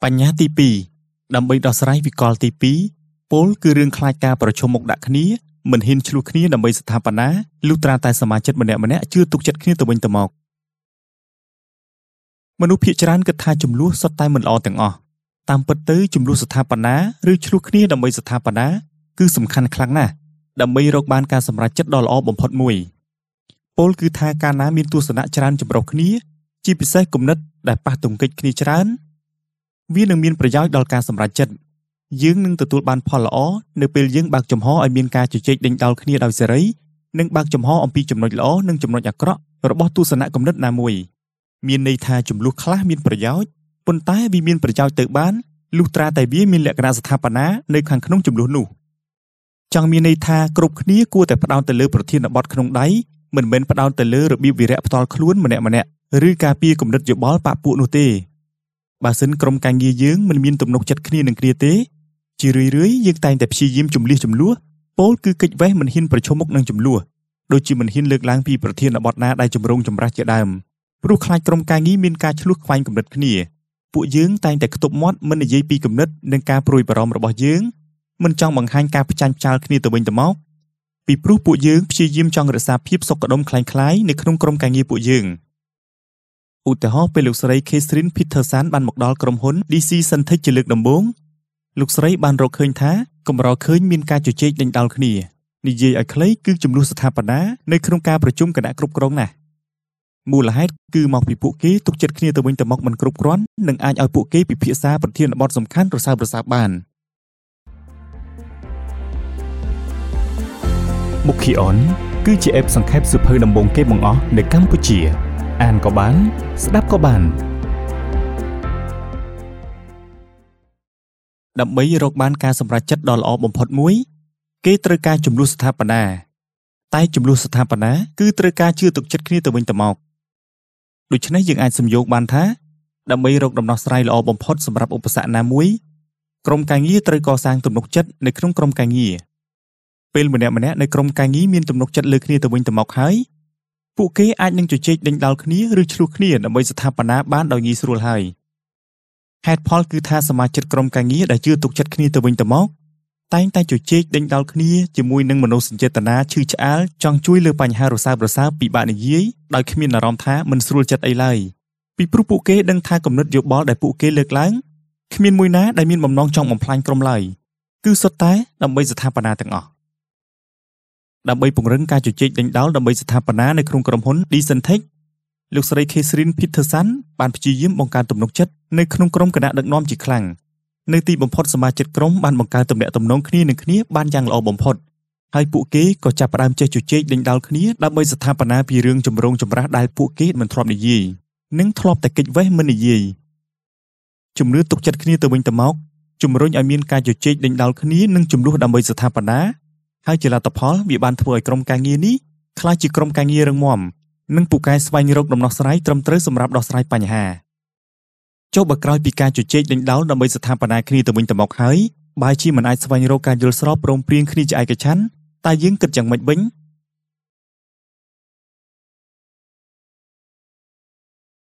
បញ្ហាទី2ដើម្បីដោះស្រាយវិកលទី2ពលគឺរឿងខ្លាចការប្រជុំមុខដាក់គ្នាមិនហ៊ានឆ្លោះគ្នាដើម្បីស្ថាបនាលុះត្រាតែសមាជិកម្នាក់ជឿទុកចិត្តគ្នាទៅវិញទៅមកមនុស្សភាគច្រើនគិតថាចំនួនសុទ្ធតែមិនល្អទាំងអស់តាមពិតទៅចំនួនស្ថាបនាឬឆ្លោះគ្នាដើម្បីស្ថាបនាគឺសំខាន់ខ្លាំងណាស់ដើម្បីរកបានការសម្រេចចិត្តដ៏ល្អបំផុតមួយពលគឺថាកាលណាមានទស្សនៈច្រើនចម្រុះគ្នាជាពិសេសគំនិតដែលប៉ះទង្គិចគ្នាច្រើនវានឹងមានប្រយោជន៍ដល់ការសម្រេចចិត្តយើងនឹងទទួលបានផលល្អនៅពេលយើងបើកចំហឲ្យមានការជជែកដេញដោលគ្នាដោយសេរីនិងបើកចំហអំពីចំណុចល្អនិងចំណុចអាក្រក់របស់ទស្សនៈគំនិតណាមួយមានន័យថាចំនួនខ្លះមានប្រយោជន៍ប៉ុន្តែវាមានប្រយោជន៍ទៅបានលុះត្រាតែវាមានលក្ខណៈស្ថាបនានៅខាងក្នុងចំនួននោះចង់មានន័យថាគ្រប់គ្នាគួរតែផ្ដោតទៅលើប្រធានបទក្នុងដៃមិនមែនផ្ដោតទៅលើរបៀបវិរៈផ្ទាល់ខ្លួនម្នាក់ឬការពារគំនិតយោបល់បកពួកនោះទេបើសិនក្រុមការងារយើងមិនមានទំនុកចិត្តគ្នានឹងគ្នាទេជារឿយៗយើងតែងតែព្យាយាមជំលះចំនួនពលគឺកិច្ចវេះមិនហ៊ានប្រឈមមុខនឹងចំនួនដូចជាមិនហ៊ានលើកឡើងពីប្រធានបទណាដែលចម្រូងចម្រាសជាដើមព្រោះខ្លាចក្រុមការងារមានការឆ្លោះខ្វែងគំនិតគ្នាពួកយើងតែងតែខ្ទប់មាត់មិននិយាយពីគំនិតនិងការព្រួយបារម្ភរបស់យើងមិនចង់បង្ហាញការផ្ចាញ់ផ្ចាលគ្នាទៅវិញទៅមកពីព្រោះពួកយើងព្យាយាមចង់រក្សាភាពសុខដុមคล้ายៗនៅក្នុងក្រុមការងារពួកយើងឧទាហរណ៍ពេលលោកស្រី Catherine Peterson បានមកដល់ក្រុមហ៊ុន DC Synthex ជាលើកដំបូងលោកស្រីបានរកឃើញថាកម្រឃើញមានការជជែកដេញដោលគ្នានិយាយឲ្យខ្លីគឺចំនួនស្ថាបនានៅក្នុងការប្រជុំគណៈគ្រប់គ្រងណាស់មូលហេតុគឺមកពីពួកគេទុកចិត្តគ្នាទៅវិញទៅមកមិនគ្រប់គ្រាន់និងអាចឲ្យពួកគេពិភាក្សាប្រធានបទសំខាន់រសើបរសើបបានមុខីអនគឺជាអេបសង្ខេបសៀវភៅដំបូងគេបង្អស់នៅកម្ពុជាអានក៏បានស្ដាប់ក៏បានដើម្បីរកបានការសម្រេចចិត្តដ៏ល្អបំផុតមួយគេត្រូវការចំនួនស្ថាបនាតែចំនួនស្ថាបនាគឺត្រូវការជឿទុកចិត្តគ្នាទៅវិញទៅមកដូច្នេះយើងអាចសំយោគបានថាដើម្បីរកដំណោះស្រាយល្អបំផុតសម្រាប់ឧបសគ្គណាមួយក្រុមការងារត្រូវកសាងទំនុកចិត្តនៅក្នុងក្រុមការងារពេលម្នាក់នៅក្រុមការងារមានទំនុកចិត្តលើគ្នាទៅវិញទៅមកហើយពួកគេអាចនឹងជជែកដេញដោលគ្នាឬឆ្លោះគ្នាដើម្បីស្ថាបនាបានដោយងាយស្រួលហើយហេតុផលគឺថាសមាជិកក្រុមការងារដែលជឿទុកចិត្តគ្នាទៅវិញទៅមកតែងតែជជែកដេញដោលគ្នាជាមួយនឹងមនោសញ្ចេតនាឈឺឆ្អាលចង់ជួយលើបញ្ហារសើបរសើបពិបាកនិយាយដោយគ្មានអារម្មណ៍ថាមិនស្រួលចិត្តអីឡើយពីព្រោះពួកគេដឹងថាគំនិតយោបល់ដែលពួកគេលើកឡើងគ្មានមួយណាដែលមានបំណងចង់បំផ្លាញក្រុមឡើយគឺសុទ្ធតែដើម្បីស្ថាបនាទាំងអស់ដើម្បីពង្រឹងការជជែកដេញដោលដើម្បីស្ថាបនានៅក្នុងក្រុមហ៊ុន Synthex លោកស្រី Catherine Peterson បានព្យាយាមបង្កើនទំនុកចិត្តនៅក្នុងក្រុមគណៈដឹកនាំជាខ្លាំងនៅទីបំផុតសមាជិកក្រុមបានបង្កើតទំនាក់ទំនងគ្នានឹងគ្នាបានយ៉ាងល្អបំផុតហើយពួកគេក៏ចាប់ផ្ដើមចេះជជែកដេញដោលគ្នាដើម្បីស្ថាបនាពីរឿងចម្រូងចម្រាសដែលពួកគេមិនធ្លាប់និយាយនិងធ្លាប់តែកិច្ចវេះមិននិយាយជំនឿទុកចិត្តគ្នាទៅវិញទៅមកជំរុញឲ្យមានការជជែកដេញដោលគ្នានិងចំនួនដើម្បីស្ថាបនាហើយជាលទ្ធផលវាបានធ្វើឲ្យក្រុមការងារនេះក្លាយជាក្រុមការងាររឹងមាំនិងពូកែស្វែងរកដំណោះស្រាយត្រឹមត្រូវសម្រាប់ដោះស្រាយបញ្ហាចុះបើក្រោយពីការជជែកដេញដោលដើម្បីស្ថាបនាគ្នាទៅវិញទៅមកហើយបើជាមិនអាចស្វែងរកការយល់ស្របព្រមព្រៀងគ្នាជាឯកច្ឆន្ទតើយើងគិតយ៉ាងម៉េចវិញ